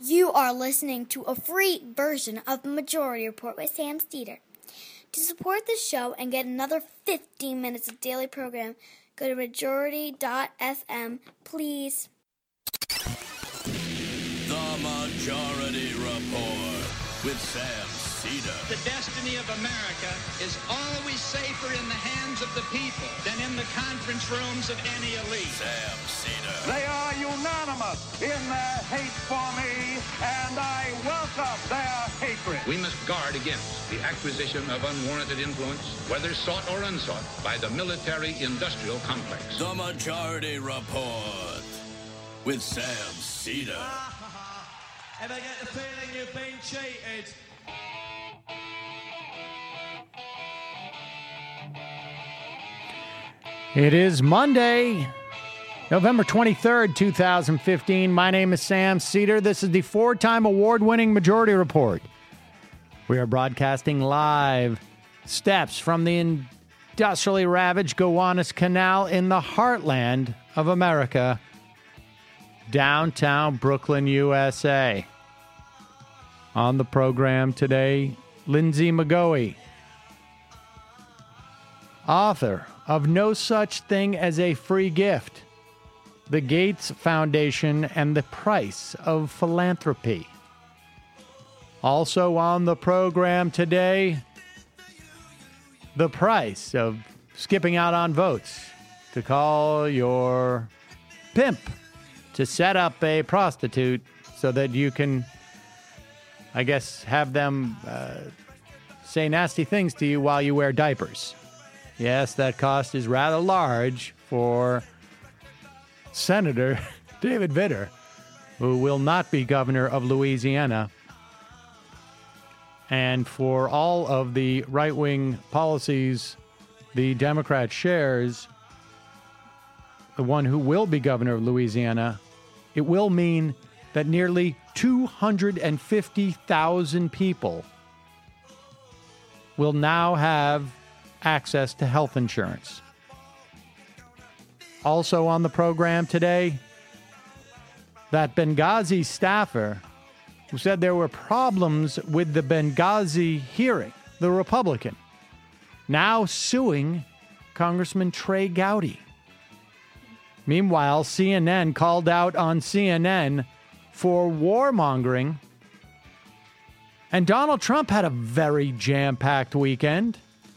You are listening to a free version of the Majority Report with Sam Steeder. To support the show and get another 15 minutes of daily program, go to majority.fm, please. The Majority Report with Sam Steeder. The destiny of America is always safer in the hands of the people than in the conference rooms of any elite. Sam Steeder. They are unanimous in their hate for me, and I welcome their hatred. We must guard against the acquisition of unwarranted influence, whether sought or unsought, by the military-industrial complex. The Majority Report with Sam Steeder. Ever get the feeling you've been cheated? It is Monday, November 23rd, 2015. My name is Sam Steeder. This is the four-time award-winning Majority Report. We are broadcasting live steps from the industrially ravaged Gowanus Canal in the heartland of America, downtown Brooklyn, USA. On the program today, Lindsay McGoey, author of No Such Thing as a Free Gift, the Gates Foundation and the Price of Philanthropy. Also on the program today, the price of skipping out on votes to call your pimp to set up a prostitute so that you can, I guess, have them say nasty things to you while you wear diapers. Yes, that cost is rather large for Senator David Vitter, who will not be governor of Louisiana, and for all of the right-wing policies the Democrat shares, the one who will be governor of Louisiana, it will mean that nearly 250,000 people will now have access to health insurance. Also on the program today, that Benghazi staffer who said there were problems with the Benghazi hearing, the Republican, now suing Congressman Trey Gowdy. Meanwhile, CNN called out on CNN for warmongering, and Donald Trump had a very jam-packed weekend.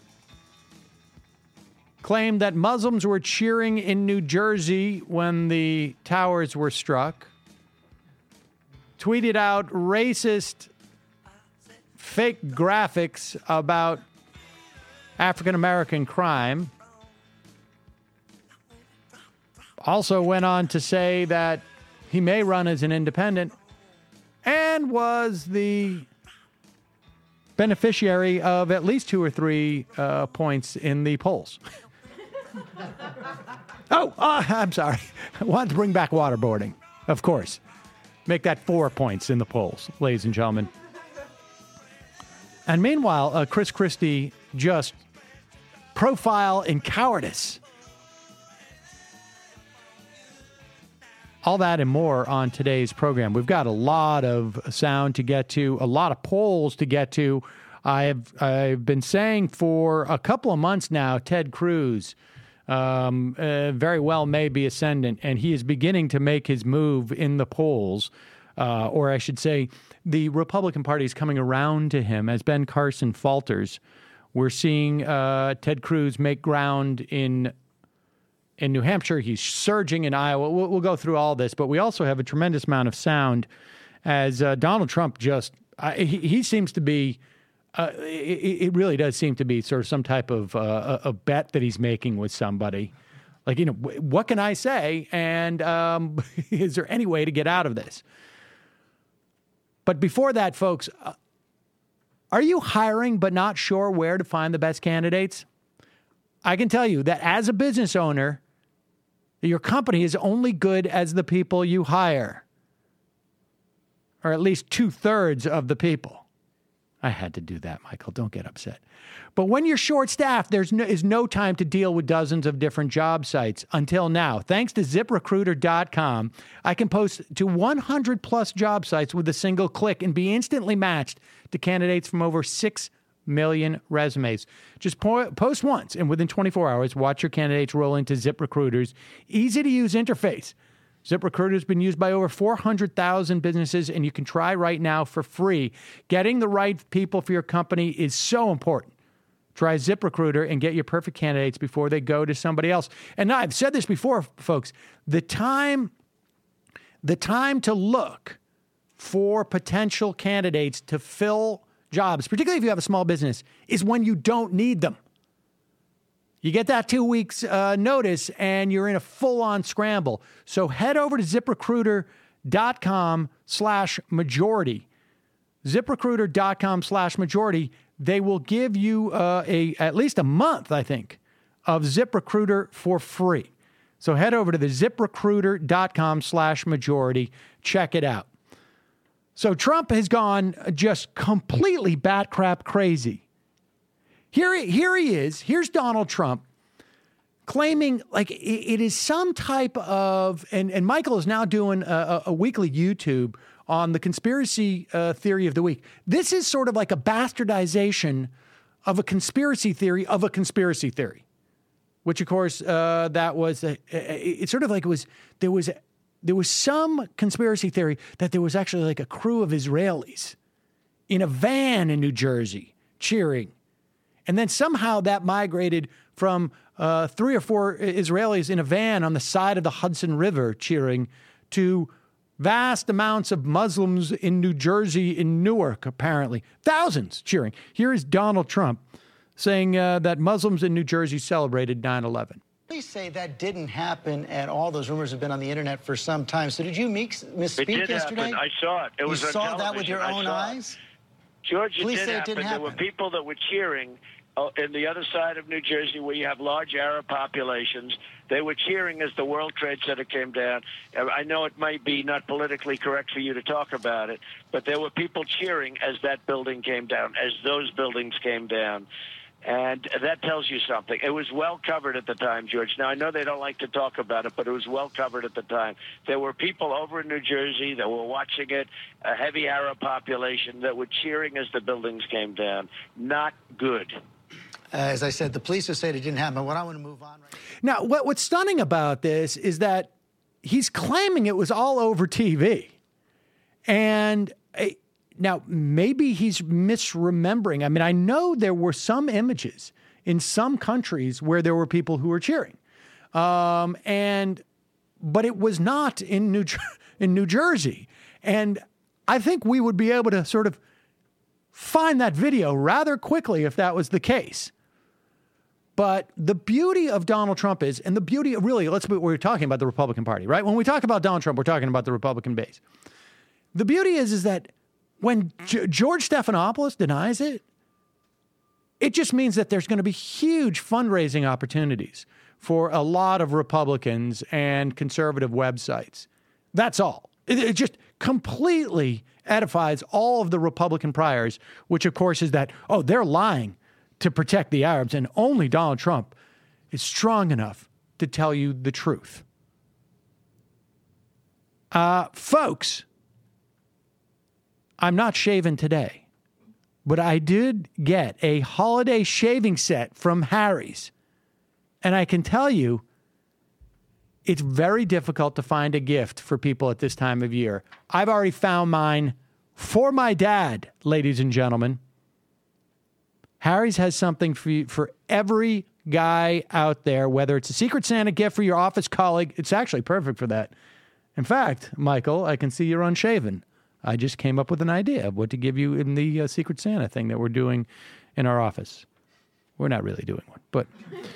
Claimed that Muslims were cheering in New Jersey when the towers were struck. Tweeted out racist fake graphics about African-American crime. Also went on to say that he may run as an independent and was the beneficiary of at least 2 or 3 points in the polls. I'm sorry. I wanted to bring back waterboarding, of course. Make that 4 points in the polls, ladies and gentlemen. And meanwhile, Chris Christie just profile in cowardice. All that and more on today's program. We've got a lot of sound to get to, a lot of polls to get to. I've been saying for a couple of months now, Ted Cruz very well may be ascendant, and he is beginning to make his move in the polls, or I should say the Republican Party is coming around to him as Ben Carson falters. We're seeing Ted Cruz make ground in New Hampshire. He's surging in Iowa. We'll go through all this, but we also have a tremendous amount of sound as Donald Trump just, he seems to be, it really does seem to be sort of some type of a bet that he's making with somebody. Like, what can I say? And is there any way to get out of this? But before that, folks, are you hiring but not sure where to find the best candidates? I can tell you that as a business owner, your company is only good as the people you hire, or at least 2/3 of the people. I had to do that, Michael. Don't get upset. But when you're short-staffed, there is no time to deal with dozens of different job sites until now. Thanks to ZipRecruiter.com, I can post to 100-plus job sites with a single click and be instantly matched to candidates from over 6 million resumes. Just post once, and within 24 hours, watch your candidates roll into ZipRecruiter's easy-to-use interface. ZipRecruiter has been used by over 400,000 businesses, and you can try right now for free. Getting the right people for your company is so important. Try ZipRecruiter and get your perfect candidates before they go to somebody else. And I've said this before, folks. The time to look for potential candidates to fill jobs, particularly if you have a small business, is when you don't need them. You get that 2 weeks notice and you're in a full-on scramble. So head over to ZipRecruiter.com/majority. ZipRecruiter.com/majority. They will give you at least a month, I think, of ZipRecruiter for free. So head over to the ZipRecruiter.com/majority. Check it out. So Trump has gone just completely bat crap crazy. Here he is. Here's Donald Trump claiming like it is some type of, and Michael is now doing a weekly YouTube on the conspiracy theory of the week. This is sort of like a bastardization of a conspiracy theory, which of course that was it's sort of like it was there was some conspiracy theory that there was actually like a crew of Israelis in a van in New Jersey cheering. And then somehow that migrated from 3 or 4 Israelis in a van on the side of the Hudson River cheering to vast amounts of Muslims in New Jersey, in Newark, apparently. Thousands cheering. Here is Donald Trump saying that Muslims in New Jersey celebrated 9/11. Please say that didn't happen, and all those rumors have been on the internet for some time. So did you misspeak yesterday? Happen. I saw it. It was you on saw television. that with your own eyes? George, Please it say did happen. There were people that were cheering in the other side of New Jersey where you have large Arab populations. They were cheering as the World Trade Center came down. I know it might be not politically correct for you to talk about it, but there were people cheering as that building came down, as those buildings came down. And that tells you something. It was well covered at the time, George. Now, I know they don't like to talk about it, but it was well covered at the time. There were people over in New Jersey that were watching it, a heavy Arab population that were cheering as the buildings came down. Not good. As I said, the police have said it didn't happen. What I want to move on right now. What's stunning about this is that he's claiming it was all over TV. And now, maybe he's misremembering. I mean, I know there were some images in some countries where there were people who were cheering. But it was not in New Jersey. And I think we would be able to sort of find that video rather quickly if that was the case. But the beauty of Donald Trump is, and the beauty of really, we're talking about the Republican Party, right? When we talk about Donald Trump, we're talking about the Republican base. The beauty is that when George Stephanopoulos denies it, it just means that there's going to be huge fundraising opportunities for a lot of Republicans and conservative websites. That's all. It just completely edifies all of the Republican priors, which of course is that, oh, they're lying to protect the Arabs, and only Donald Trump is strong enough to tell you the truth. Folks, I'm not shaving today, but I did get a holiday shaving set from Harry's. And I can tell you, it's very difficult to find a gift for people at this time of year. I've already found mine for my dad, ladies and gentlemen. Harry's has something for every guy out there, whether it's a Secret Santa gift for your office colleague. It's actually perfect for that. In fact, Michael, I can see you're unshaven. I just came up with an idea of what to give you in the Secret Santa thing that we're doing in our office. We're not really doing one, but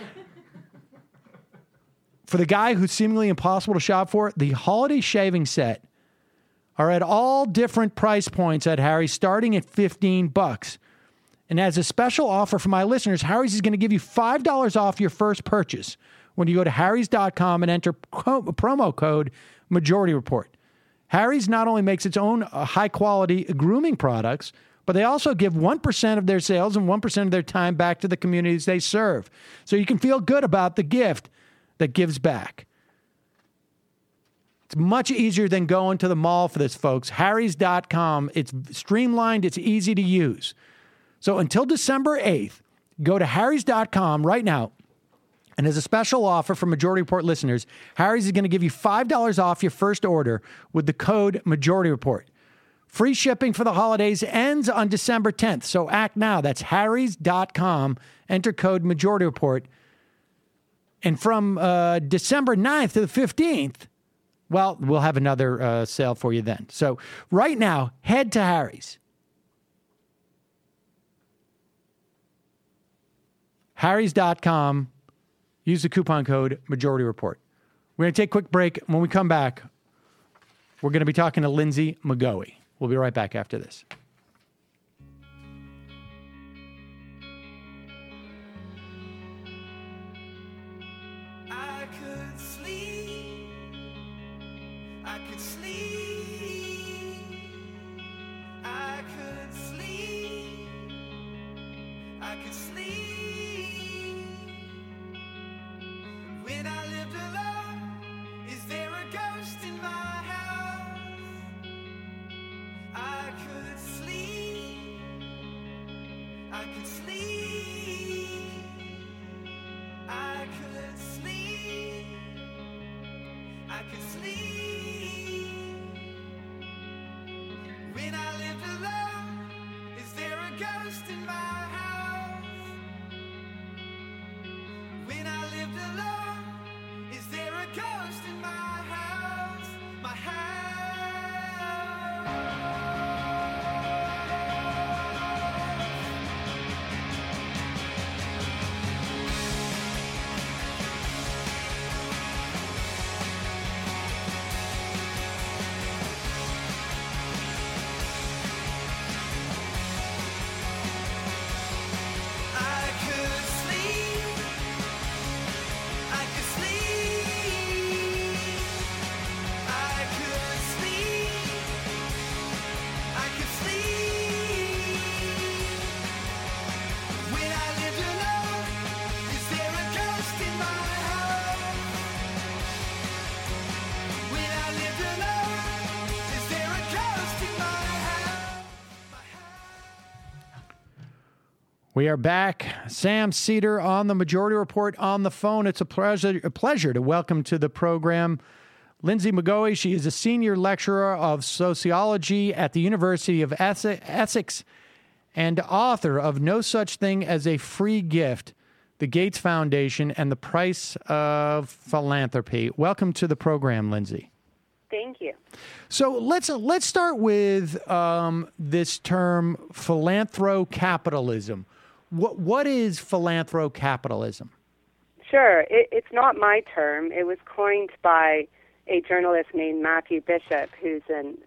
for the guy who's seemingly impossible to shop for, the holiday shaving set are at all different price points at Harry's, starting at $15. And as a special offer for my listeners, Harry's is going to give you $5 off your first purchase when you go to harrys.com and enter promo code Majority Report. Harry's not only makes its own high-quality grooming products, but they also give 1% of their sales and 1% of their time back to the communities they serve. So you can feel good about the gift that gives back. It's much easier than going to the mall for this, folks. Harrys.com. It's streamlined. It's easy to use. So until December 8th, go to Harrys.com right now. And as a special offer for Majority Report listeners, Harry's is going to give you $5 off your first order with the code Majority Report. Free shipping for the holidays ends on December 10th. So act now. That's Harrys.com. Enter code Majority Report. And from December 9th to the 15th, well, we'll have another sale for you then. So right now, head to Harry's. Harrys.com. Use the coupon code Majority Report. We're going to take a quick break. When we come back, we're going to be talking to Lindsay McGoey. We'll be right back after this. We are back. Sam Seder on the Majority Report on the phone. It's a pleasure to welcome to the program Lindsay McGoey. She is a senior lecturer of sociology at the University of Essex and author of No Such Thing as a Free Gift, the Gates Foundation, and the Price of Philanthropy. Welcome to the program, Lindsay. Thank you. So let's start with this term philanthrocapitalism. What is philanthrocapitalism? Sure. It's not my term. It was coined by a journalist named Matthew Bishop, who's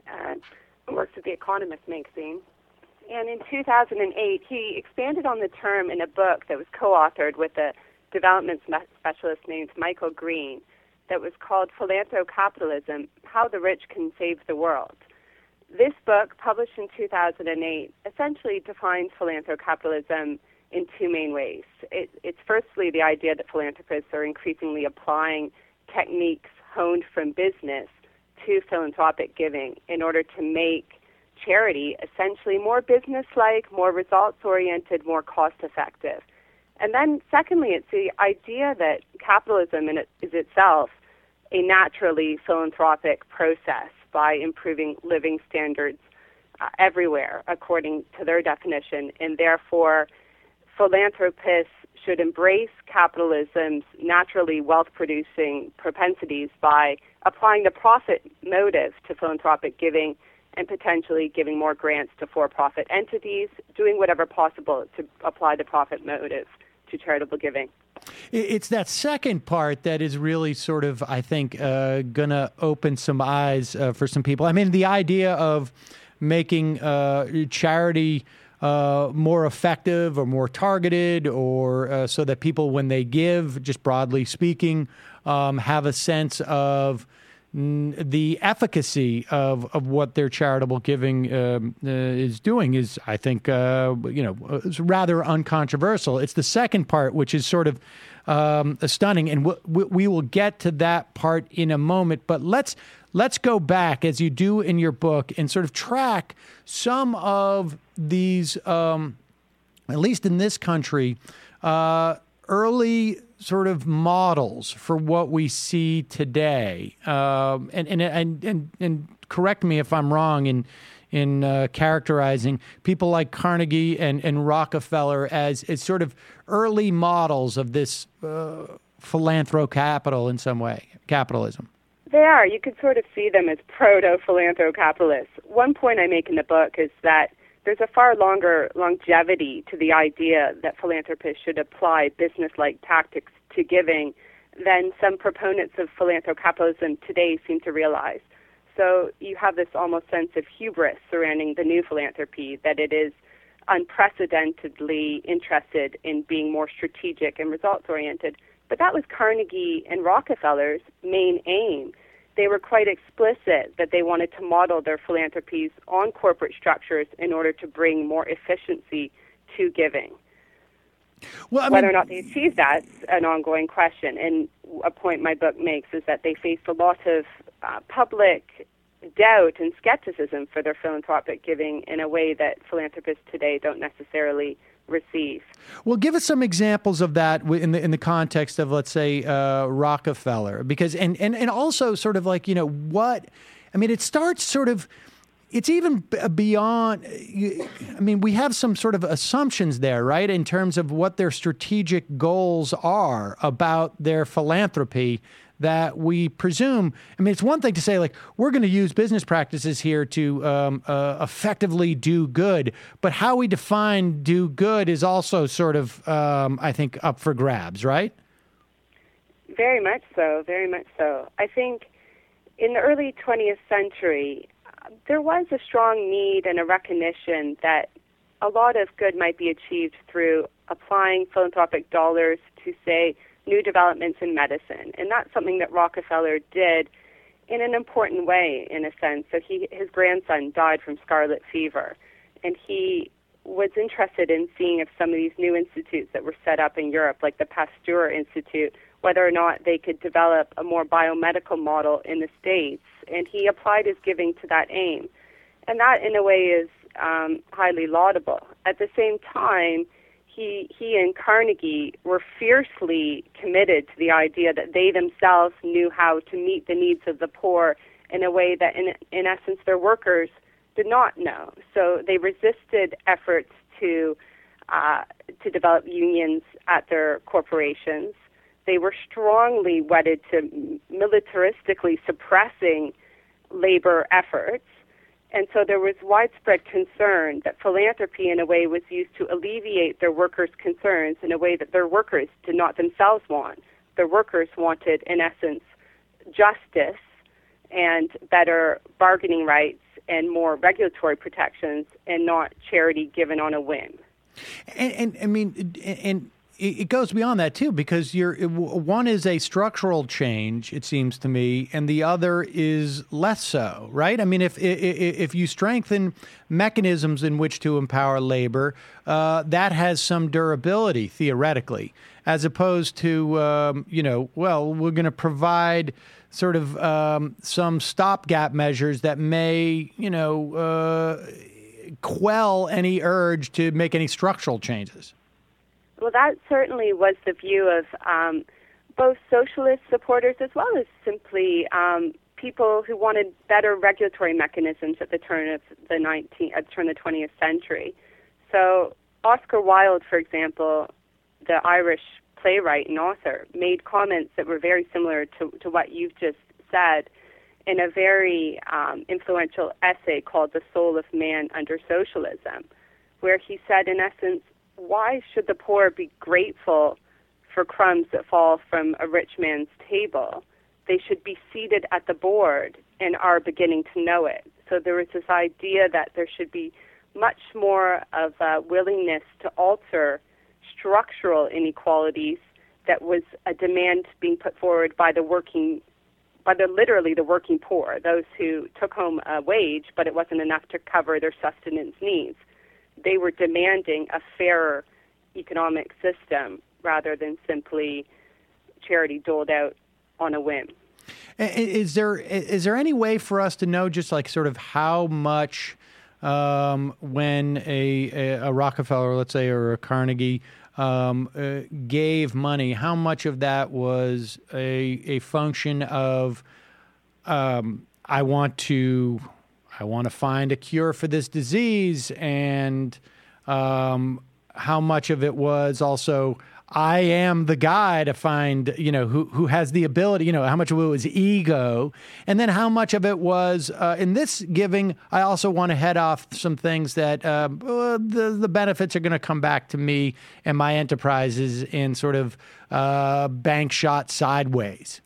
works at The Economist magazine. And in 2008, he expanded on the term in a book that was co-authored with a development specialist named Michael Green that was called Philanthrocapitalism, How the Rich Can Save the World. This book, published in 2008, essentially defines philanthrocapitalism in two main ways. It's firstly the idea that philanthropists are increasingly applying techniques honed from business to philanthropic giving in order to make charity essentially more business-like, more results-oriented, more cost-effective. And then secondly, it's the idea that capitalism is itself a naturally philanthropic process by improving living standards everywhere according to their definition, and therefore philanthropists should embrace capitalism's naturally wealth-producing propensities by applying the profit motive to philanthropic giving and potentially giving more grants to for-profit entities, doing whatever possible to apply the profit motive to charitable giving. It's that second part that is really sort of, I think, going to open some eyes for some people. I mean, the idea of making charity more effective or more targeted, or so that people, when they give, just broadly speaking, have a sense of the efficacy of what their charitable giving is doing is, I think, is rather uncontroversial. It's the second part which is sort of stunning, and we will get to that part in a moment. But let's go back, as you do in your book, and sort of track some of these, at least in this country, early sort of models for what we see today. And correct me if I'm wrong in characterizing people like Carnegie and Rockefeller as sort of early models of this philanthro-capital in some way, capitalism. They are. You could sort of see them as proto-philanthro-capitalists. One point I make in the book is that there's a far longer longevity to the idea that philanthropists should apply business-like tactics to giving than some proponents of philanthrocapitalism today seem to realize. So you have this almost sense of hubris surrounding the new philanthropy, that it is unprecedentedly interested in being more strategic and results-oriented. But that was Carnegie and Rockefeller's main aim. They were quite explicit that they wanted to model their philanthropies on corporate structures in order to bring more efficiency to giving. Well, whether or not they achieved that's an ongoing question. And a point my book makes is that they faced a lot of public doubt and skepticism for their philanthropic giving in a way that philanthropists today don't necessarily receive. Well, give us some examples of that in the context of, let's say, Rockefeller, because and also sort of like, what, I mean, it starts sort of, it's even beyond, I mean, we have some sort of assumptions there, right, in terms of what their strategic goals are about their philanthropy that we presume. I mean, it's one thing to say, like, we're going to use business practices here to effectively do good, but how we define do good is also sort of, I think, up for grabs, right? Very much so, very much so. I think in the early 20th century, there was a strong need and a recognition that a lot of good might be achieved through applying philanthropic dollars to, say, new developments in medicine. And that's something that Rockefeller did in an important way, in a sense. So his grandson died from scarlet fever, and he was interested in seeing if some of these new institutes that were set up in Europe, like the Pasteur Institute, whether or not they could develop a more biomedical model in the States. And he applied his giving to that aim. And that, in a way, is highly laudable. At the same time, he and Carnegie were fiercely committed to the idea that they themselves knew how to meet the needs of the poor in a way that, in essence, their workers did not know. So they resisted efforts to develop unions at their corporations. They were strongly wedded to militaristically suppressing labor efforts. And so there was widespread concern that philanthropy, in a way, was used to alleviate their workers' concerns in a way that their workers did not themselves want. Their workers wanted, in essence, justice and better bargaining rights and more regulatory protections, and not charity given on a whim. And I mean, and it goes beyond that too, because one is a structural change, it seems to me, and the other is less so, right? I mean, if you strengthen mechanisms in which to empower labor, that has some durability theoretically, as opposed to well, we're going to provide sort of some stopgap measures that may quell any urge to make any structural changes. Well, that certainly was the view of both socialist supporters as well as simply people who wanted better regulatory mechanisms at the turn of the 20th century. So Oscar Wilde, for example, the Irish playwright and author, made comments that were very similar to what you've just said in a very influential essay called The Soul of Man Under Socialism, where he said, in essence, why should the poor be grateful for crumbs that fall from a rich man's table? They should be seated at the board and are beginning to know it. So there was this idea that there should be much more of a willingness to alter structural inequalities that was a demand being put forward by the working by literally the working poor, those who took home a wage, but it wasn't enough to cover their sustenance needs. They were demanding a fairer economic system rather than simply charity doled out on a whim. Is there any way for us to know just like sort of how much when a Rockefeller, let's say, or a Carnegie gave money, how much of that was a function of I want to find a cure for this disease, and how much of it was also I am the guy to find, who has the ability, how much of it was ego, and then how much of it was in this giving, I also want to head off some things that the benefits are going to come back to me and my enterprises in sort of bank shot sideways.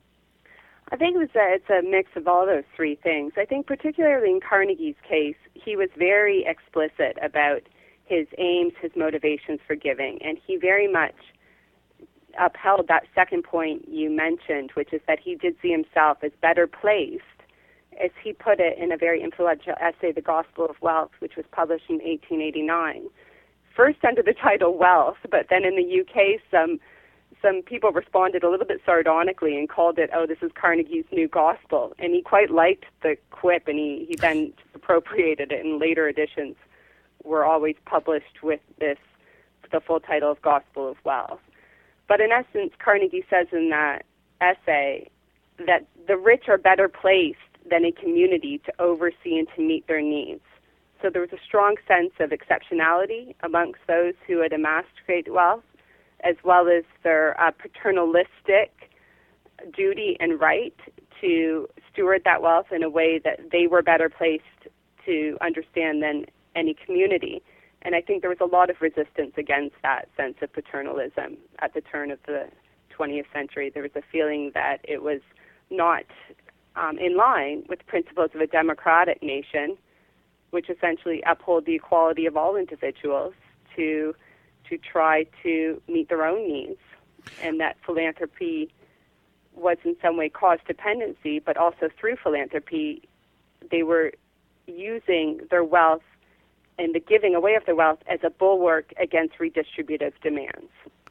I think it's a mix of all those three things. I think particularly in Carnegie's case, he was very explicit about his aims, his motivations for giving, and he very much upheld that second point you mentioned, which is that he did see himself as better placed, as he put it in a very influential essay, The Gospel of Wealth, which was published in 1889, first under the title Wealth, but then in the UK some people responded a little bit sardonically and called it, this is Carnegie's new gospel, and he quite liked the quip, and he then appropriated it in later editions. Were always published with the full title of Gospel of Wealth. But in essence, Carnegie says in that essay that the rich are better placed than a community to oversee and to meet their needs. So there was a strong sense of exceptionality amongst those who had amassed great wealth, as well as their paternalistic duty and right to steward that wealth in a way that they were better placed to understand than any community. And I think there was a lot of resistance against that sense of paternalism at the turn of the 20th century. There was a feeling that it was not in line with principles of a democratic nation, which essentially uphold the equality of all individuals to try to meet their own needs, and that philanthropy was in some way cause dependency, but also through philanthropy, they were using their wealth and the giving away of the wealth as a bulwark against redistributive demands.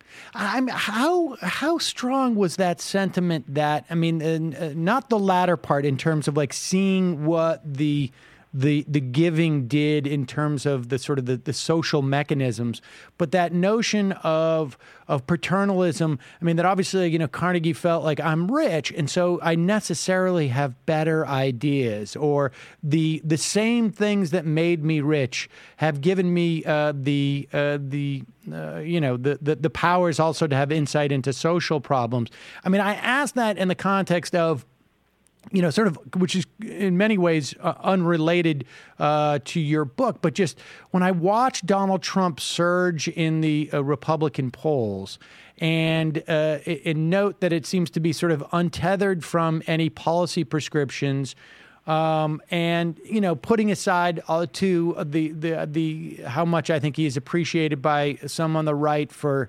How strong was that sentiment that, not the latter part in terms of like seeing what the giving did in terms of the sort of the social mechanisms, but that notion of paternalism, that obviously, Carnegie felt like I'm rich, and so I necessarily have better ideas, or the same things that made me rich have given me the powers also to have insight into social problems. I asked that in the context of, sort of, which is in many ways unrelated to your book, but just when I watched Donald Trump surge in the Republican polls and note that it seems to be sort of untethered from any policy prescriptions, and putting aside to the how much I think he is appreciated by some on the right for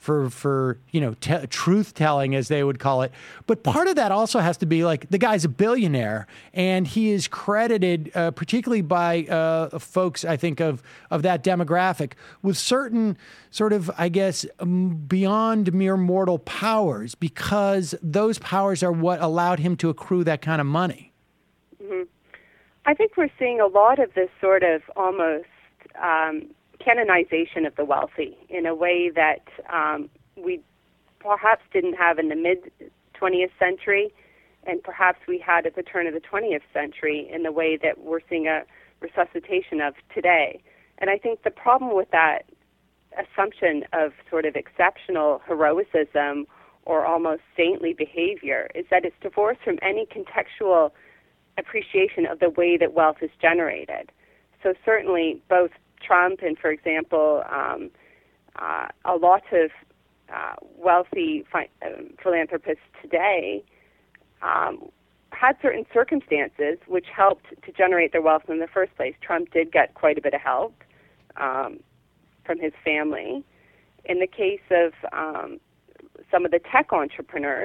truth telling, as they would call it. But part of that also has to be like the guy's a billionaire, and he is credited, particularly by folks, I think, of that demographic, with certain sort of, I guess, beyond mere mortal powers, because those powers are what allowed him to accrue that kind of money. Mm-hmm. I think we're seeing a lot of this sort of almost canonization of the wealthy in a way that we perhaps didn't have in the mid-20th century, and perhaps we had at the turn of the 20th century in the way that we're seeing a resuscitation of today. And I think the problem with that assumption of sort of exceptional heroism or almost saintly behavior is that it's divorced from any contextual appreciation of the way that wealth is generated. So certainly both Trump and, for example, a lot of wealthy philanthropists today had certain circumstances which helped to generate their wealth in the first place. Trump did get quite a bit of help from his family. In the case of some of the tech entrepreneurs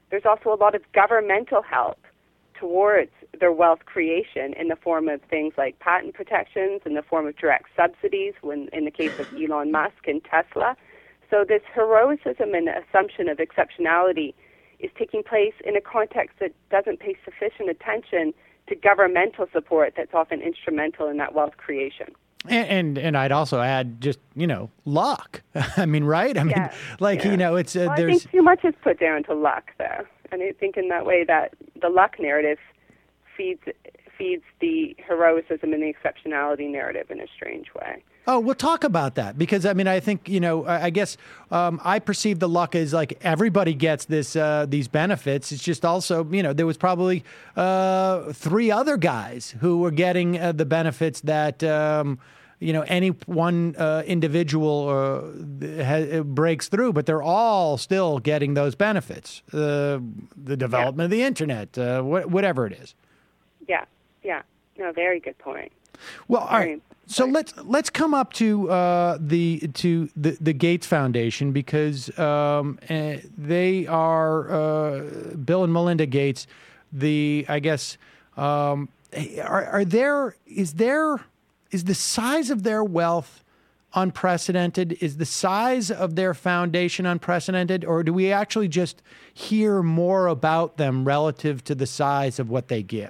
there's also a lot of governmental help towards their wealth creation in the form of things like patent protections, in the form of direct subsidies, when in the case of Elon Musk and Tesla. So this heroism and assumption of exceptionality is taking place in a context that doesn't pay sufficient attention to governmental support that's often instrumental in that wealth creation. And I'd also add just, luck. I mean, right? I mean, it's Well, I there's think too much is put down to luck there. And I think in that way that the luck narrative feeds the heroism and the exceptionality narrative in a strange way. Oh, we'll talk about that because, I mean, I think, I guess I perceive the luck as like everybody gets these benefits. It's just also, there was probably 3 other guys who were getting the benefits that, any one individual breaks through, but they're all still getting those benefits, the development of the internet, whatever it is. Yeah. No, very good point. Well, all right. So let's come up to the Gates Foundation because they are Bill and Melinda Gates. Is the size of their wealth unprecedented? Is the size of their foundation unprecedented, or do we actually just hear more about them relative to the size of what they give?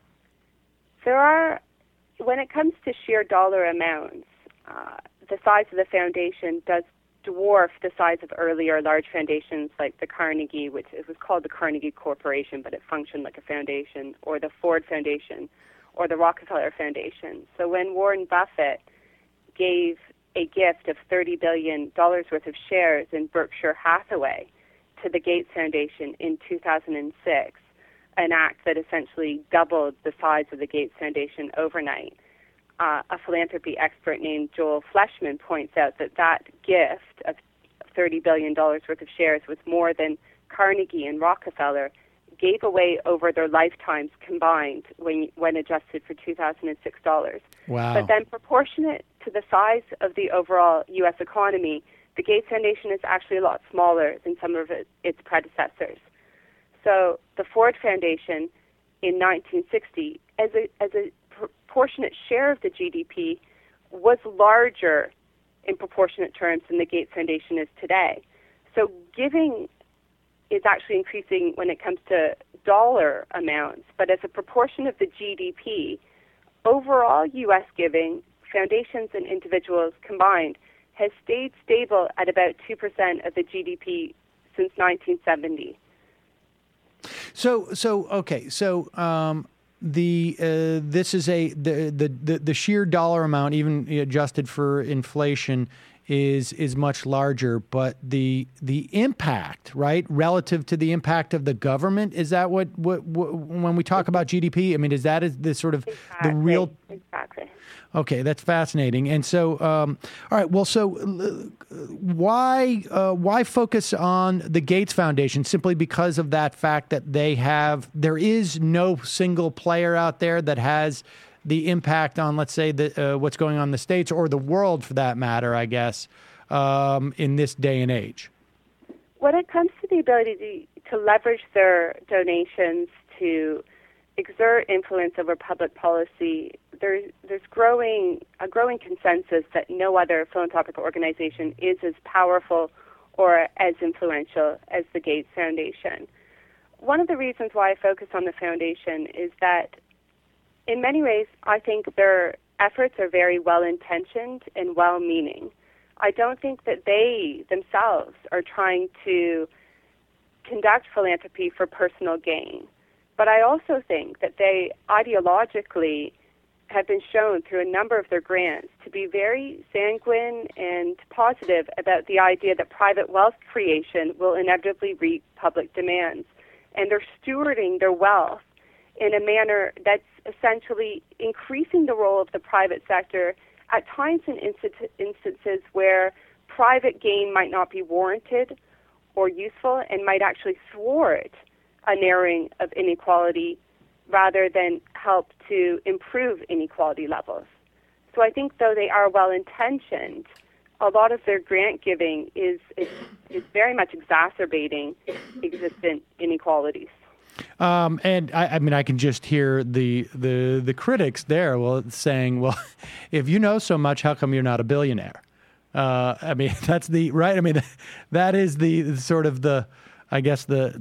When it comes to sheer dollar amounts, the size of the foundation does dwarf the size of earlier large foundations like the Carnegie, which it was called the Carnegie Corporation, but it functioned like a foundation, or the Ford Foundation, or the Rockefeller Foundation. So when Warren Buffett gave a gift of $30 billion worth of shares in Berkshire Hathaway to the Gates Foundation in 2006, an act that essentially doubled the size of the Gates Foundation overnight. A philanthropy expert named Joel Fleshman points out that gift of $30 billion worth of shares was more than Carnegie and Rockefeller gave away over their lifetimes combined when adjusted for $2006. Wow. But then proportionate to the size of the overall U.S. economy, the Gates Foundation is actually a lot smaller than some of its predecessors. So the Ford Foundation in 1960, as a proportionate share of the GDP, was larger in proportionate terms than the Gates Foundation is today. So giving is actually increasing when it comes to dollar amounts, but as a proportion of the GDP, overall U.S. giving, foundations and individuals combined, has stayed stable at about 2% of the GDP since 1970. So this is the sheer dollar amount, even adjusted for inflation, is much larger, but the impact, right, relative to the impact of the government, is that what when we talk about GDP? I mean, is that the sort of the real? Exactly. Okay, that's fascinating. And so, all right. Well, so why focus on the Gates Foundation? Simply because of that fact that there is no single player out there that has the impact on, let's say, what's going on in the States or the world, for that matter, I guess, in this day and age. When it comes to the ability to leverage their donations to exert influence over public policy, there's a growing consensus that no other philanthropic organization is as powerful or as influential as the Gates Foundation. One of the reasons why I focus on the foundation is that in many ways, I think their efforts are very well-intentioned and well-meaning. I don't think that they themselves are trying to conduct philanthropy for personal gain. But I also think that they ideologically have been shown through a number of their grants to be very sanguine and positive about the idea that private wealth creation will inevitably reap public demands. And they're stewarding their wealth in a manner that's essentially increasing the role of the private sector at times in instances where private gain might not be warranted or useful and might actually thwart a narrowing of inequality rather than help to improve inequality levels. So I think though they are well-intentioned, a lot of their grant giving is very much exacerbating existent inequalities. And I mean, I can just hear the critics there, saying, well, if you know so much, how come you're not a billionaire? I mean, that's right. I mean, that is the sort of I guess the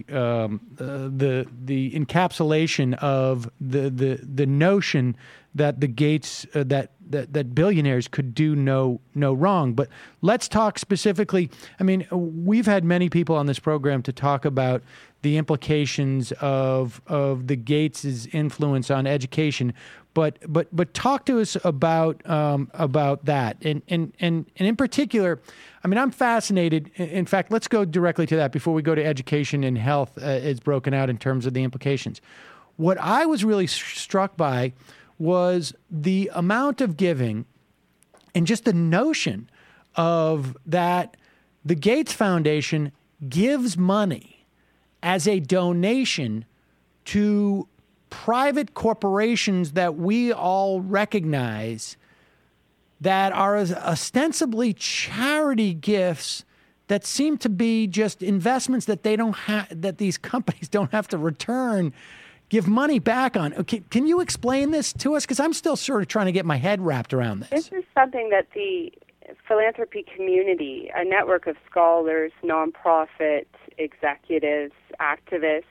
encapsulation of the notion that the Gates that billionaires could do no wrong. But let's talk specifically. I mean, we've had many people on this program to talk about the implications of the Gates' influence on education. But talk to us about that, and in particular, I mean, I'm fascinated. In fact, let's go directly to that before we go to education and health. It's broken out in terms of the implications. What I was really struck by was the amount of giving, and just the notion of that the Gates Foundation gives money as a donation to private corporations that we all recognize that are ostensibly charity gifts that seem to be just investments that they don't have, that these companies don't have to give money back on. Okay, can you explain this to us? Because I'm still sort of trying to get my head wrapped around this. This is something that the philanthropy community, a network of scholars, nonprofit executives, activists,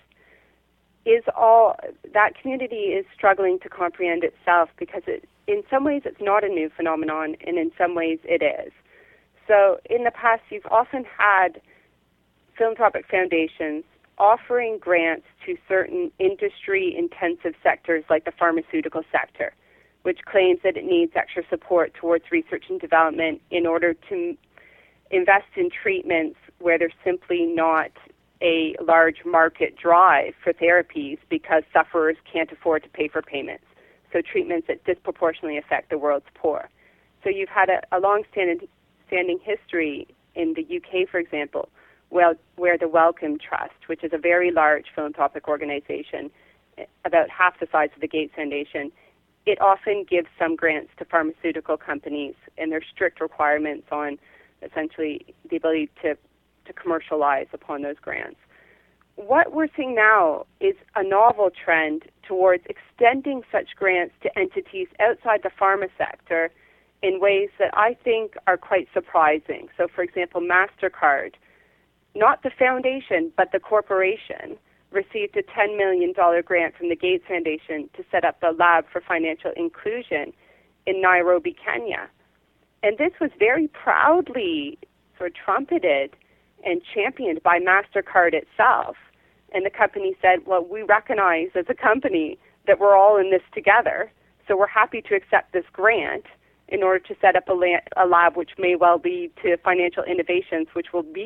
that community is struggling to comprehend itself, because in some ways it's not a new phenomenon, and in some ways it is. So in the past, you've often had philanthropic foundations offering grants to certain industry-intensive sectors like the pharmaceutical sector, which claims that it needs extra support towards research and development in order to invest in treatments where there's simply not a large market drive for therapies because sufferers can't afford to pay for payments. So treatments that disproportionately affect the world's poor. So you've had a long-standing history in the UK, for example, where the Wellcome Trust, which is a very large philanthropic organization, about half the size of the Gates Foundation, it often gives some grants to pharmaceutical companies, and there's strict requirements on essentially the ability to commercialize upon those grants. What we're seeing now is a novel trend towards extending such grants to entities outside the pharma sector in ways that I think are quite surprising. So, for example, MasterCard, not the foundation, but the corporation, received a $10 million grant from the Gates Foundation to set up the Lab for Financial Inclusion in Nairobi, Kenya. And this was very proudly sort of trumpeted and championed by MasterCard itself. And the company said, well, we recognize as a company that we're all in this together, so we're happy to accept this grant in order to set up a lab which may well lead to financial innovations, which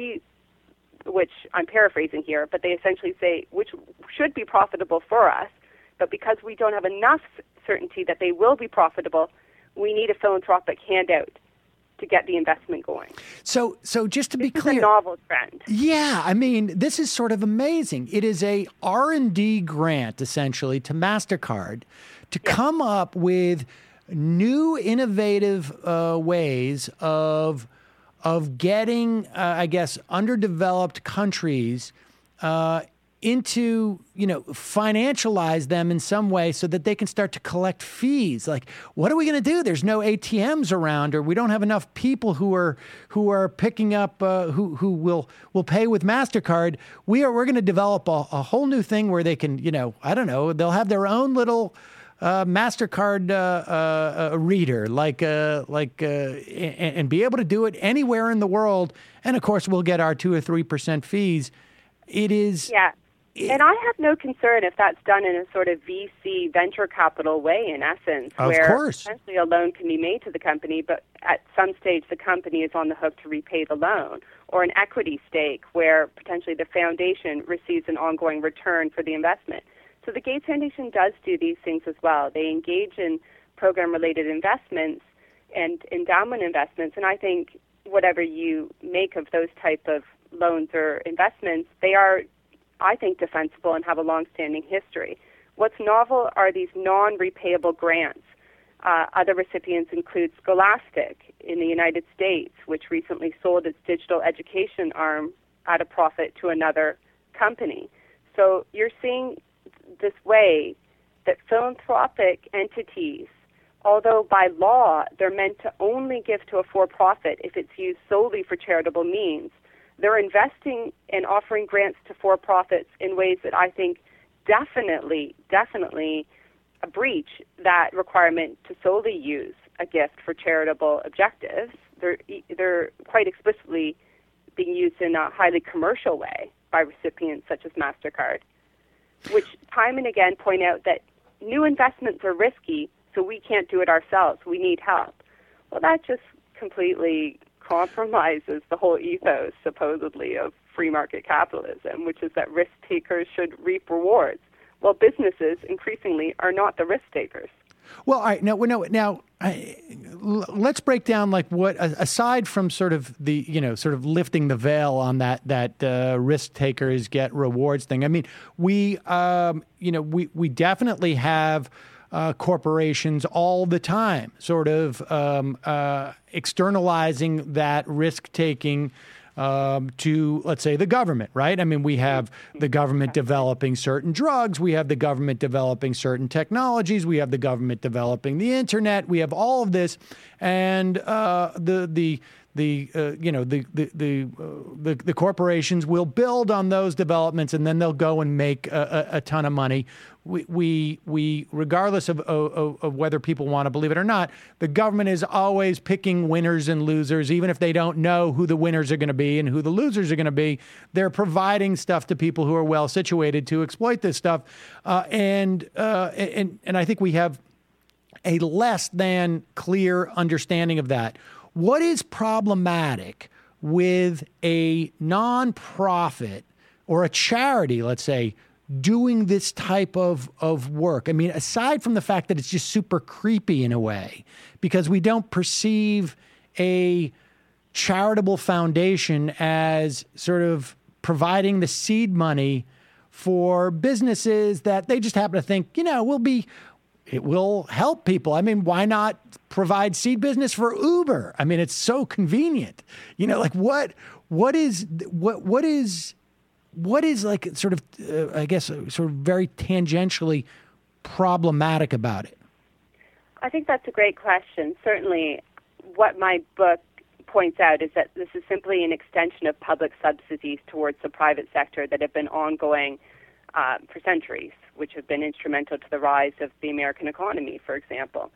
I'm paraphrasing here, but they essentially say, which should be profitable for us, but because we don't have enough certainty that they will be profitable, we need a philanthropic handout to get the investment going. So just to be clear, this is a novel trend. Yeah, I mean, this is sort of amazing. It is a R&D grant, essentially, to MasterCard to come up with new, innovative ways of getting, I guess, underdeveloped countries into, financialize them in some way so that they can start to collect fees. Like, what are we going to do? There's no ATMs around, or we don't have enough people who are picking up, who will pay with MasterCard. We're going to develop a whole new thing where they can, I don't know, they'll have their own little MasterCard reader, and be able to do it anywhere in the world. And of course, we'll get our 2 or 3% fees. It is. Yeah. And I have no concern if that's done in a sort of VC venture capital way, in essence, where essentially a loan can be made to the company, but at some stage the company is on the hook to repay the loan, or an equity stake where potentially the foundation receives an ongoing return for the investment. So the Gates Foundation does do these things as well. They engage in program-related investments and endowment investments, and I think whatever you make of those type of loans or investments, they are, I think, defensible and have a long-standing history. What's novel are these non-repayable grants. Other recipients include Scholastic in the United States, which recently sold its digital education arm at a profit to another company. So you're seeing this way that philanthropic entities, although by law they're meant to only give to a for-profit if it's used solely for charitable means, they're investing and offering grants to for-profits in ways that I think definitely breach that requirement to solely use a gift for charitable objectives. They're quite explicitly being used in a highly commercial way by recipients such as MasterCard, which time and again point out that new investments are risky, so we can't do it ourselves. We need help. Well, that just completely compromises the whole ethos, supposedly, of free market capitalism, which is that risk takers should reap rewards. Well, businesses increasingly are not the risk takers. Well, all right. Now, let's break down like what, aside from sort of the, sort of lifting the veil on that risk takers get rewards thing. I mean, we definitely have corporations all the time, sort of externalizing that risk taking to, let's say, the government, right? I mean, we have the government developing certain drugs. We have the government developing certain technologies. We have the government developing the internet. We have all of this, and the corporations will build on those developments, and then they'll go and make a ton of money. We regardless of whether people want to believe it or not, the government is always picking winners and losers, even if they don't know who the winners are going to be and who the losers are going to be. They're providing stuff to people who are well situated to exploit this stuff, and I think we have a less than clear understanding of that. What is problematic with a nonprofit or a charity, let's say, doing this type of work? I mean, aside from the fact that it's just super creepy in a way, because we don't perceive a charitable foundation as sort of providing the seed money for businesses that they just happen to think, it will help people. I mean, why not provide seed business for Uber? I mean, it's so convenient. What is like sort of, I guess, sort of very tangentially problematic about it? I think that's a great question. Certainly, what my book points out is that this is simply an extension of public subsidies towards the private sector that have been ongoing for centuries, which have been instrumental to the rise of the American economy, for example.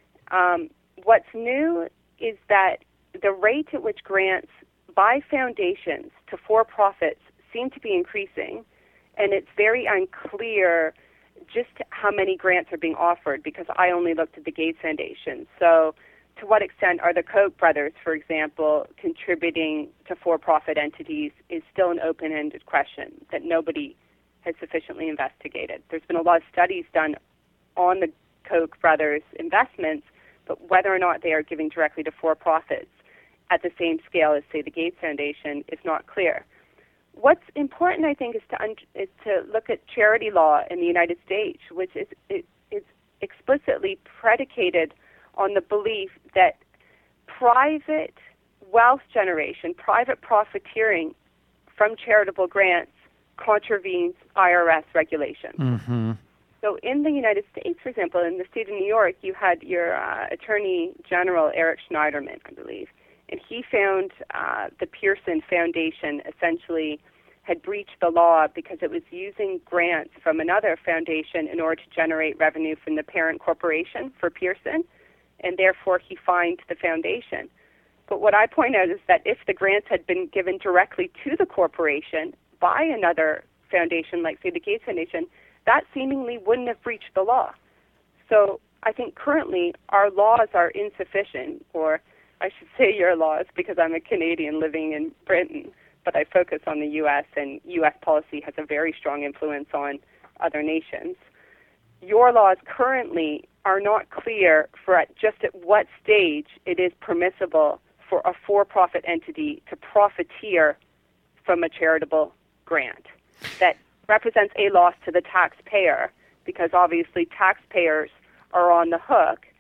What's new is that the rate at which grants by foundations to for-profits seem to be increasing, and it's very unclear just how many grants are being offered, because I only looked at the Gates Foundation. So to what extent are the Koch brothers, for example, contributing to for-profit entities is still an open-ended question that nobody has sufficiently investigated. There's been a lot of studies done on the Koch brothers' investments, but whether or not they are giving directly to for-profits at the same scale as, say, the Gates Foundation is not clear. What's important, I think, is to look at charity law in the United States, which is explicitly predicated on the belief that private wealth generation, private profiteering from charitable grants contravenes IRS regulations. Mm-hmm. So in the United States, for example, in the state of New York, you had your Attorney General, Eric Schneiderman, I believe, and he found the Pearson Foundation essentially had breached the law because it was using grants from another foundation in order to generate revenue from the parent corporation for Pearson, and therefore he fined the foundation. But what I point out is that if the grants had been given directly to the corporation by another foundation, like, say, the Gates Foundation, that seemingly wouldn't have breached the law. So I think currently our laws are insufficient, or I should say your laws, because I'm a Canadian living in Britain, but I focus on the U.S., and U.S. policy has a very strong influence on other nations. Your laws currently are not clear for just at what stage it is permissible for a for-profit entity to profiteer from a charitable grant that represents a loss to the taxpayer, because obviously taxpayers are on the hook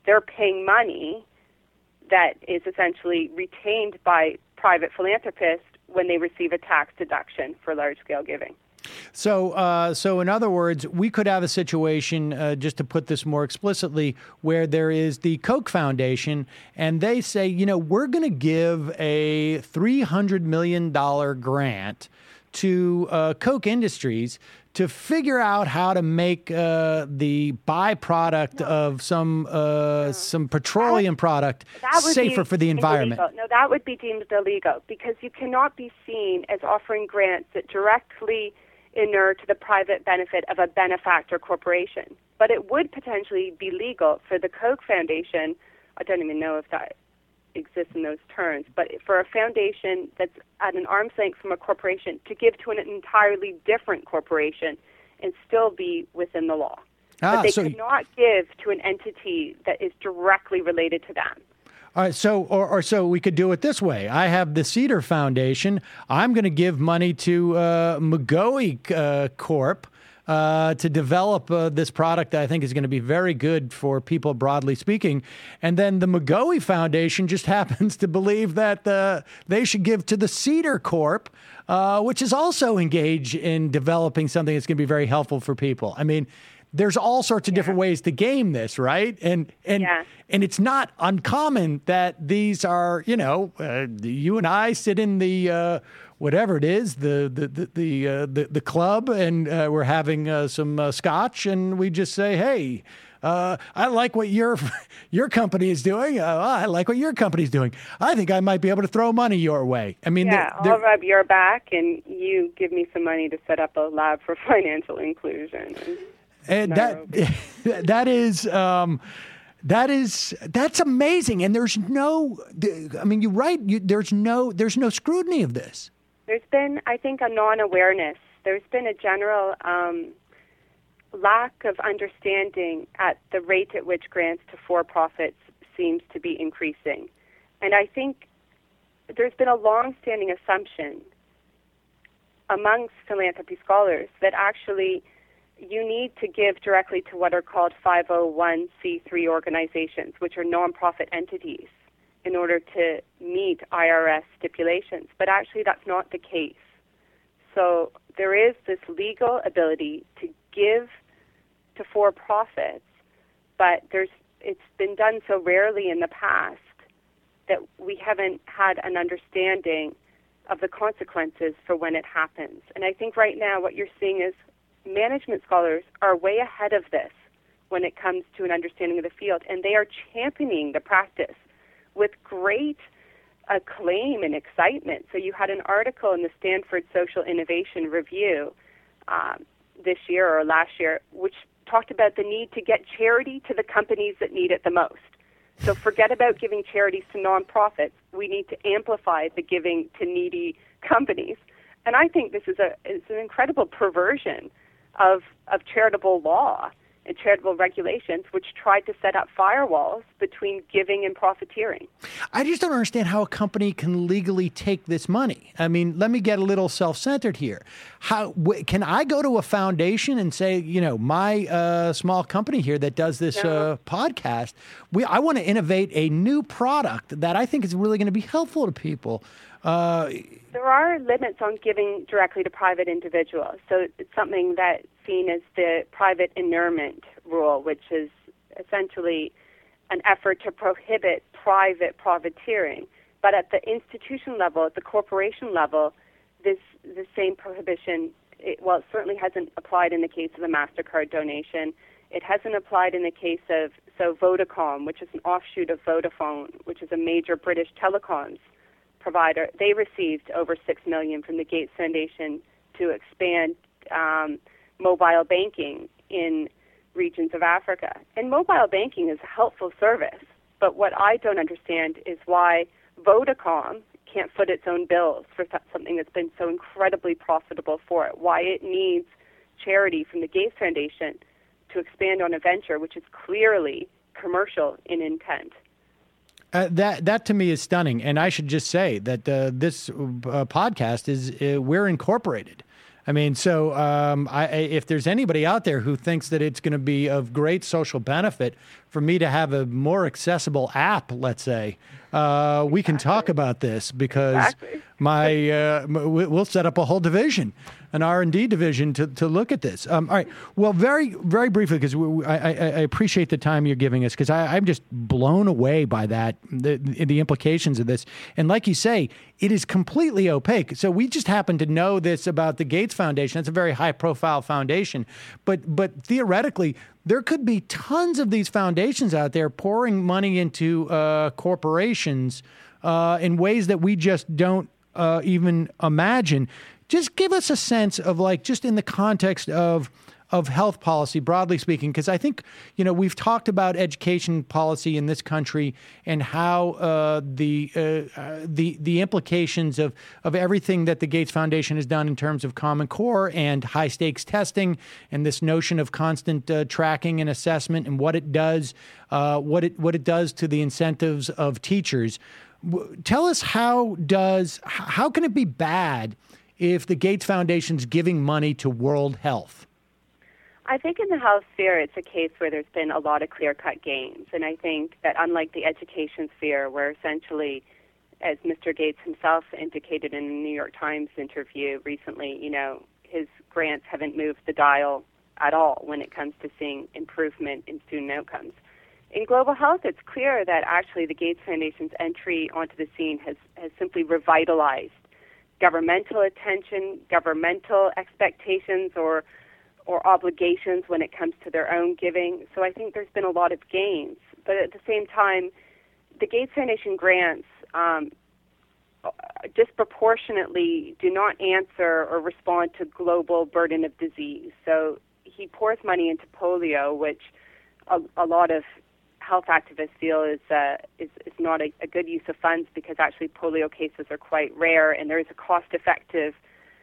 they're paying money that is essentially retained by private philanthropists when they receive a tax deduction for large-scale giving. So in other words, we could have a situation, just to put this more explicitly, where there is the Koch Foundation, and they say, we're going to give a $300 million grant to Koch Industries to figure out how to make the byproduct of some petroleum product safer for the environment. Illegal. No, that would be deemed illegal, because you cannot be seen as offering grants that directly inure to the private benefit of a benefactor corporation. But it would potentially be legal for the Koch Foundation, I don't even know if that exists in those terms, but for a foundation that's at an arm's length from a corporation to give to an entirely different corporation and still be within the law. But they cannot give to an entity that is directly related to them. All right, so we could do it this way. I have the Cedar Foundation. I'm going to give money to McGoey Corp. To develop this product that I think is going to be very good for people, broadly speaking. And then the McGoey Foundation just happens to believe that they should give to the Cedar Corp, which is also engaged in developing something that's going to be very helpful for people. I mean, there's all sorts of different ways to game this, right? And it's not uncommon that these are, you and I sit in the whatever it is, the club, and we're having some scotch, and we just say, hey, I like what your company is doing. I like what your company's doing. I think I might be able to throw money your way. I mean, I'll rub your back, and you give me some money to set up a lab for financial inclusion. And that's amazing. And there's you're right. There's no scrutiny of this. There's been, I think, a non-awareness. There's been a general lack of understanding at the rate at which grants to for-profits seems to be increasing. And I think there's been a long-standing assumption amongst philanthropy scholars that actually you need to give directly to what are called 501c3 organizations, which are nonprofit entities, in order to meet IRS stipulations. But actually that's not the case. So there is this legal ability to give to for-profits, but it's been done so rarely in the past that we haven't had an understanding of the consequences for when it happens. And I think right now what you're seeing is management scholars are way ahead of this when it comes to an understanding of the field, and they are championing the practice with great acclaim and excitement. So you had an article in the Stanford Social Innovation Review this year or last year, which talked about the need to get charity to the companies that need it the most. So forget about giving charities to nonprofits. We need to amplify the giving to needy companies. And I think this is an incredible perversion of charitable law and charitable regulations, which tried to set up firewalls between giving and profiteering. I just don't understand how a company can legally take this money. I mean, let me get a little self-centered here. How can I go to a foundation and say, my small company here that does this podcast, I want to innovate a new product that I think is really going to be helpful to people. There are limits on giving directly to private individuals. So it's something that's seen as the private inurement rule, which is essentially an effort to prohibit private profiteering. But at the institution level, at the corporation level, the same prohibition, it certainly hasn't applied in the case of the MasterCard donation. It hasn't applied in the case of Vodacom, which is an offshoot of Vodafone, which is a major British telecoms provider. They received over $6 million from the Gates Foundation to expand mobile banking in regions of Africa. And mobile banking is a helpful service, but what I don't understand is why Vodacom can't foot its own bills for something that's been so incredibly profitable for it, why it needs charity from the Gates Foundation to expand on a venture which is clearly commercial in intent. That to me is stunning, and I should just say that this podcast is we're incorporated. I mean, so if there's anybody out there who thinks that it's going to be of great social benefit for me to have a more accessible app, let's say, we can talk about this because we'll set up a whole division, an R&D division to look at this. All right. Well, very, very briefly, because I appreciate the time you're giving us, because I'm just blown away by that, the implications of this. And like you say, it is completely opaque. So we just happen to know this about the Gates Foundation. That's a very high-profile foundation. But theoretically, there could be tons of these foundations out there pouring money into corporations in ways that we just don't even imagine. Just give us a sense of, like, just in the context of health policy, broadly speaking, because I think, we've talked about education policy in this country and how the implications of everything that the Gates Foundation has done in terms of Common Core and high stakes testing and this notion of constant tracking and assessment and what it does, what it does to the incentives of teachers. Tell us how can it be bad if the Gates Foundation's giving money to World Health? I think in the health sphere, it's a case where there's been a lot of clear-cut gains. And I think that unlike the education sphere, where essentially, as Mr. Gates himself indicated in a New York Times interview recently, his grants haven't moved the dial at all when it comes to seeing improvement in student outcomes. In global health, it's clear that actually the Gates Foundation's entry onto the scene has simply revitalized governmental attention, governmental expectations, or obligations when it comes to their own giving. So I think there's been a lot of gains. But at the same time, the Gates Foundation grants disproportionately do not answer or respond to global burden of disease. So he pours money into polio, which a lot of health activists feel is not a good use of funds, because actually polio cases are quite rare and there is a cost-effective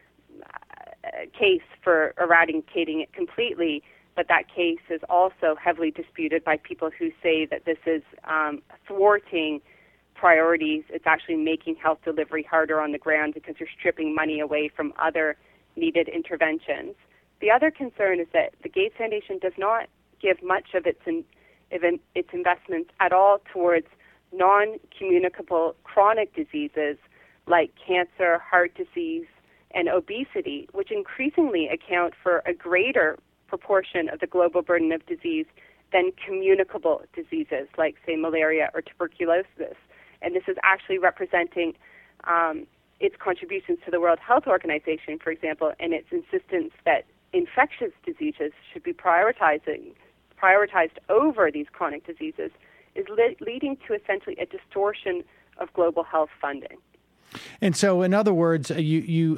case for eradicating it completely, but that case is also heavily disputed by people who say that this is thwarting priorities. It's actually making health delivery harder on the ground because you're stripping money away from other needed interventions. The other concern is that the Gates Foundation does not give much of its investments at all towards non-communicable chronic diseases like cancer, heart disease, and obesity, which increasingly account for a greater proportion of the global burden of disease than communicable diseases like, say, malaria or tuberculosis. And this is actually representing its contributions to the World Health Organization, for example, and its insistence that infectious diseases should be prioritized over these chronic diseases, is leading to essentially a distortion of global health funding. And so, in other words, you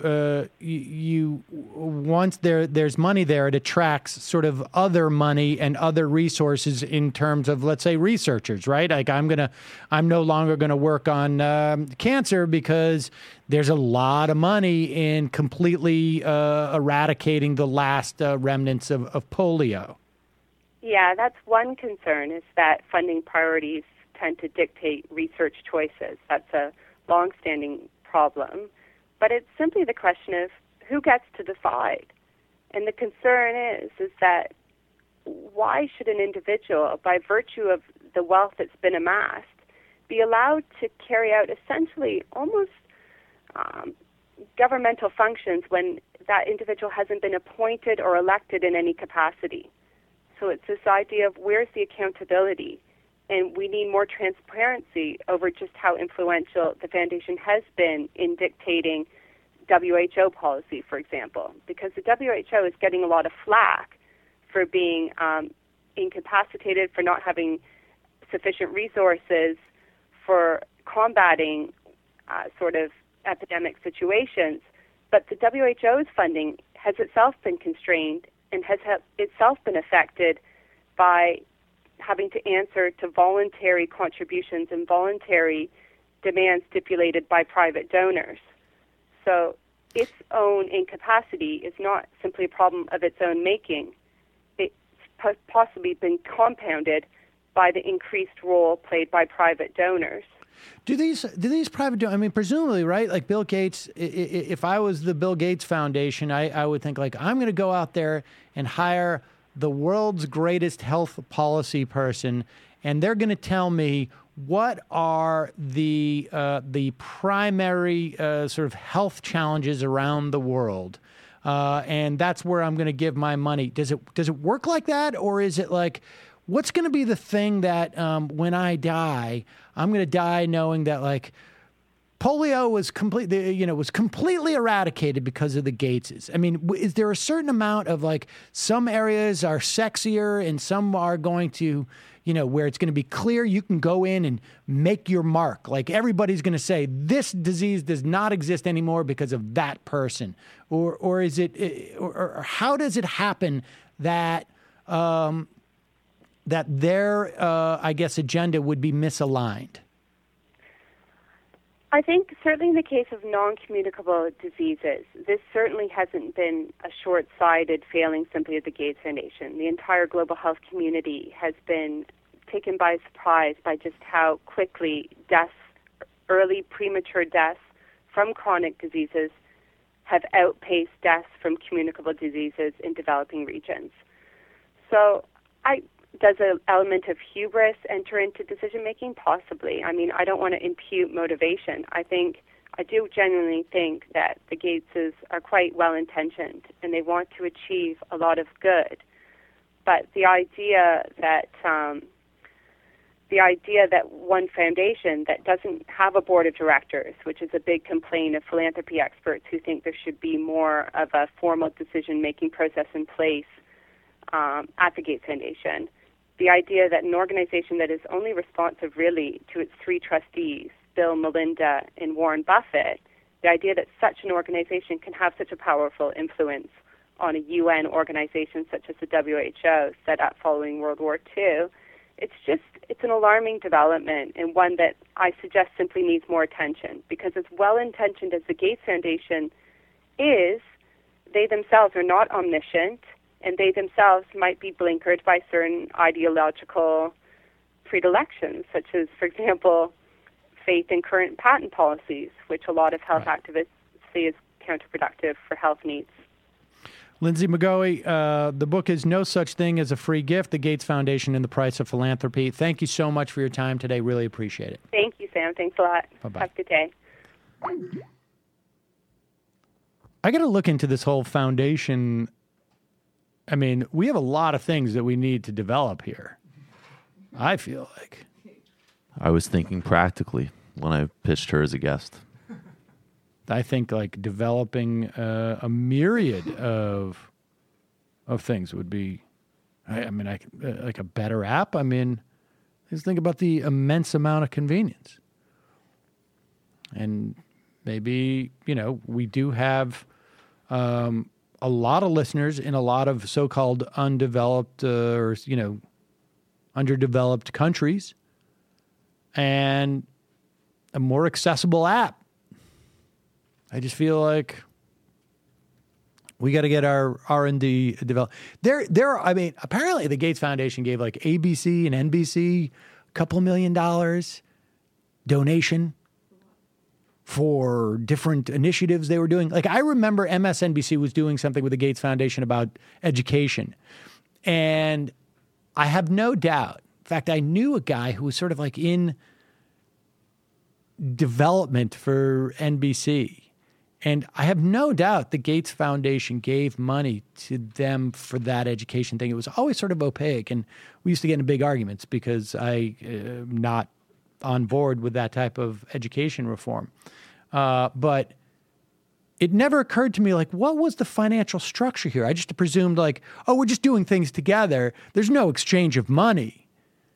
once there's money there, it attracts sort of other money and other resources in terms of, let's say, researchers, right? Like I'm no longer gonna work on cancer because there's a lot of money in completely eradicating the last remnants of polio. Yeah, that's one concern, is that funding priorities tend to dictate research choices. That's a long-standing problem, but it's simply the question of who gets to decide. And the concern is that why should an individual, by virtue of the wealth that's been amassed, be allowed to carry out essentially almost governmental functions when that individual hasn't been appointed or elected in any capacity? So it's this idea of where's the accountability? And we need more transparency over just how influential the foundation has been in dictating WHO policy, for example, because the WHO is getting a lot of flack for being incapacitated, for not having sufficient resources for combating sort of epidemic situations. But the WHO's funding has itself been constrained and has itself been affected by having to answer to voluntary contributions and voluntary demands stipulated by private donors. So its own incapacity is not simply a problem of its own making. It's possibly been compounded by the increased role played by private donors. Do these private donors, I mean, presumably, right? Like Bill Gates, if I was the Bill Gates Foundation, I would think like, I'm going to go out there and hire the world's greatest health policy person, and they're going to tell me what are the primary sort of health challenges around the world. And that's where I'm going to give my money. Does it work like that? Or is it like, what's going to be the thing that when I die, I'm going to die knowing that like polio was completely eradicated because of the Gateses? I mean, is there a certain amount of like some areas are sexier and some are going to, where it's going to be clear you can go in and make your mark? Like everybody's going to say this disease does not exist anymore because of that person, or is it, or how does it happen that that their, I guess, agenda would be misaligned? I think certainly in the case of non-communicable diseases, this certainly hasn't been a short-sighted failing simply of the Gates Foundation. The entire global health community has been taken by surprise by just how quickly deaths, early premature deaths from chronic diseases have outpaced deaths from communicable diseases in developing regions. So does an element of hubris enter into decision-making? Possibly. I mean, I don't want to impute motivation. I do genuinely think that the Gateses are quite well-intentioned and they want to achieve a lot of good. But the idea that one foundation that doesn't have a board of directors, which is a big complaint of philanthropy experts who think there should be more of a formal decision-making process in place at the Gates Foundation, the idea that an organization that is only responsive really to its three trustees, Bill, Melinda, and Warren Buffett, the idea that such an organization can have such a powerful influence on a UN organization such as the WHO set up following World War II, it's an alarming development and one that I suggest simply needs more attention, because as well-intentioned as the Gates Foundation is, they themselves are not omniscient, and they themselves might be blinkered by certain ideological predilections, such as, for example, faith in current patent policies, which a lot of health activists see as counterproductive for health needs. Lindsay McGoey, the book is No Such Thing as a Free Gift, The Gates Foundation and the Price of Philanthropy. Thank you so much for your time today. Really appreciate it. Thank you, Sam. Thanks a lot. Bye-bye. Have a good day. I got to look into this whole foundation. I mean, we have a lot of things that we need to develop here, I feel like. I was thinking practically when I pitched her as a guest. I think like developing a myriad of things would be, like a better app. I mean, just think about the immense amount of convenience. And maybe, we do have a lot of listeners in a lot of so-called undeveloped or underdeveloped countries, and a more accessible app. I just feel like we got to get our R&D developed. Apparently the Gates Foundation gave like ABC and NBC a couple $1 million donation for different initiatives they were doing. Like I remember MSNBC was doing something with the Gates Foundation about education. And I have no doubt, in fact, I knew a guy who was sort of like in development for NBC. And I have no doubt the Gates Foundation gave money to them for that education thing. It was always sort of opaque. And we used to get into big arguments because I am not on board with that type of education reform. But it never occurred to me, like, what was the financial structure here? I just presumed, like, oh, we're just doing things together. There's no exchange of money.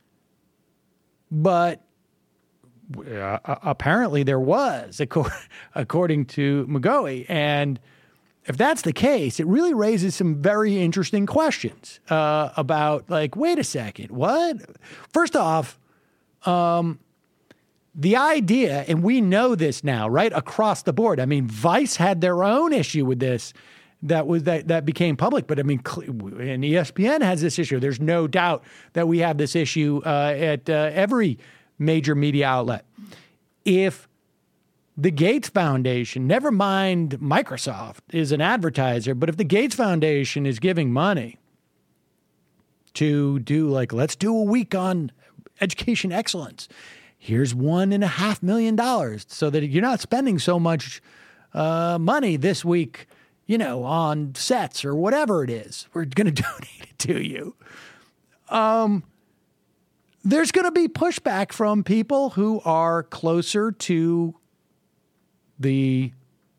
But apparently there was, according to McGoey. And if that's the case, it really raises some very interesting questions about, like, wait a second, what? First off, the idea, and we know this now, right, across the board. I mean, Vice had their own issue with this. that became public. But I mean, and ESPN has this issue. There's no doubt that we have this issue at every major media outlet. If the Gates Foundation, never mind Microsoft, is an advertiser, but if the Gates Foundation is giving money to do let's do a week on education excellence, here's $1.5 million so that you're not spending so much money this week, on sets or whatever it is. We're going to donate it to you. There's going to be pushback from people who are closer to the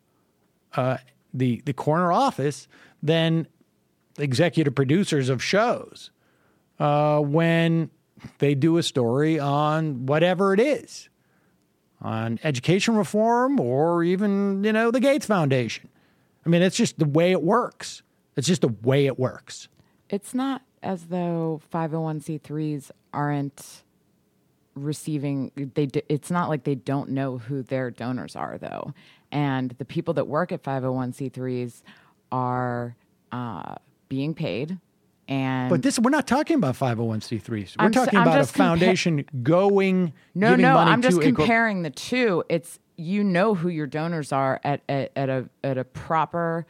corner office than executive producers of shows when they do a story on whatever it is, on education reform or even, the Gates Foundation. I mean, it's just the way it works. It's just the way it works. It's not as though 501c3s aren't receiving, it's not like they don't know who their donors are, though. And the people that work at 501c3s are being paid. But we're not talking about 501c3s. We're talking about a foundation giving money I'm to just comparing the two. It's, who your donors are at a proper,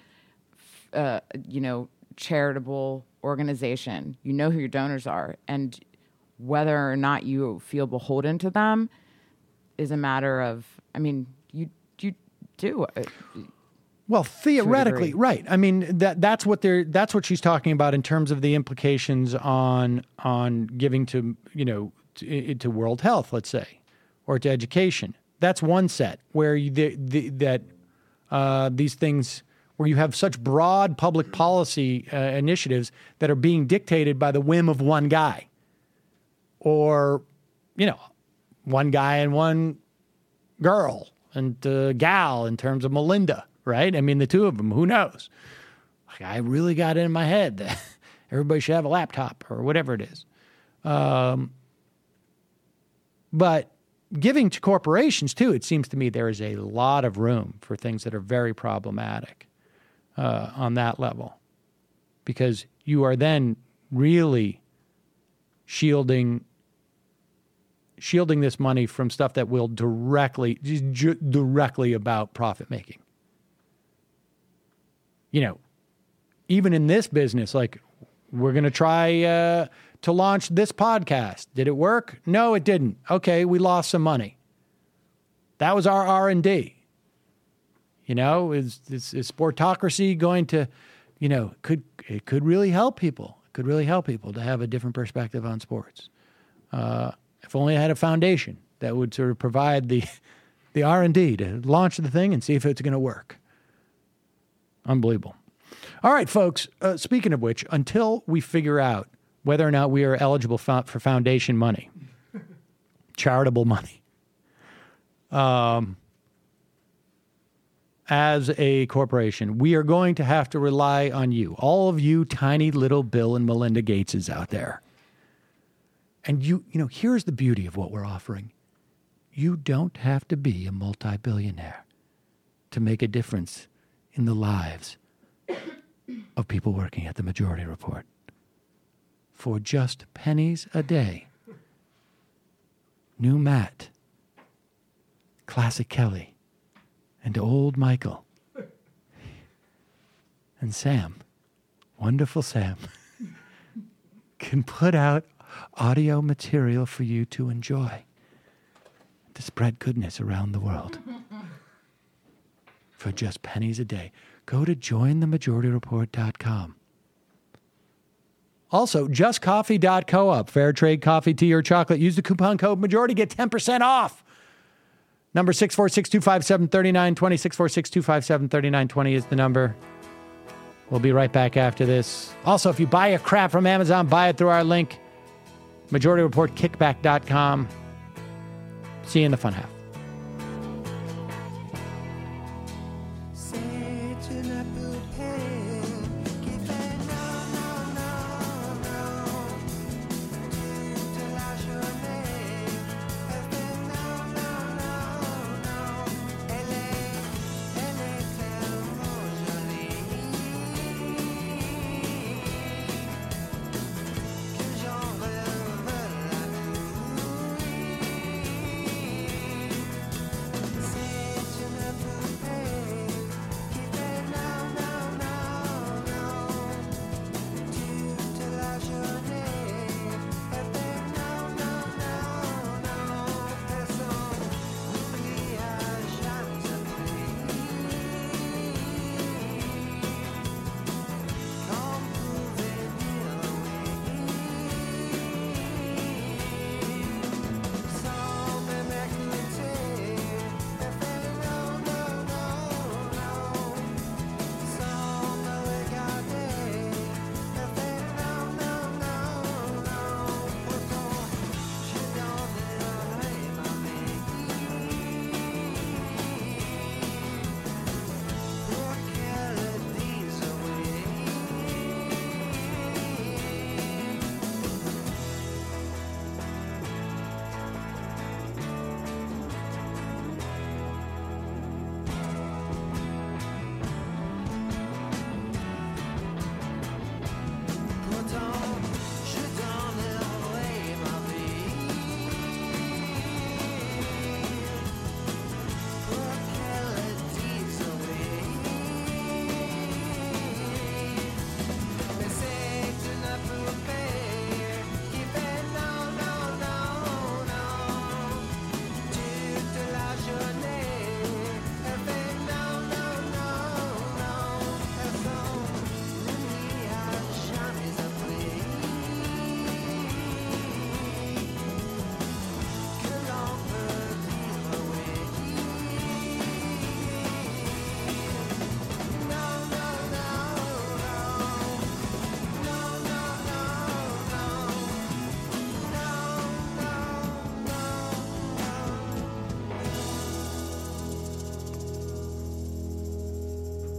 charitable organization. You know who your donors are, and whether or not you feel beholden to them is a matter of, you do. Well, theoretically, right. I mean, that's what she's talking about in terms of the implications on giving to, to World Health, let's say, or to education. That's one set where these things, where you have such broad public policy initiatives that are being dictated by the whim of one guy, or, one guy and one girl and gal in terms of Melinda. Right? I mean, the two of them, who knows? I really got it in my head that everybody should have a laptop or whatever it is. But giving to corporations, too, it seems to me there is a lot of room for things that are very problematic on that level. Because you are then really shielding this money from stuff that will directly about profit making. Even in this business, we're going to try to launch this podcast. Did it work? No, it didn't. Okay, we lost some money. That was our R&D. Is Sportocracy going to, it could really help people. It could really help people to have a different perspective on sports. If only I had a foundation that would sort of provide the R&D to launch the thing and see if it's going to work. Unbelievable. All right, folks, speaking of which, until we figure out whether or not we are eligible for foundation money, charitable money, as a corporation, we are going to have to rely on you, all of you tiny little Bill and Melinda Gateses out there. And here's the beauty of what we're offering. You don't have to be a multi-billionaire to make a difference in the lives of people working at the Majority Report. For just pennies a day, new Matt, Classic Kelly, and Old Michael, and Sam, wonderful Sam, can put out audio material for you to enjoy, to spread goodness around the world. For just pennies a day. Go to jointhemajorityreport.com. Also, justcoffee.coop. Fair trade coffee, tea, or chocolate. Use the coupon code MAJORITY. Get 10% off. Number 646-257-3920. 646-257-3920 is the number. We'll be right back after this. Also, if you buy your crap from Amazon, buy it through our link. MajorityReportKickback.com. See you in the fun half.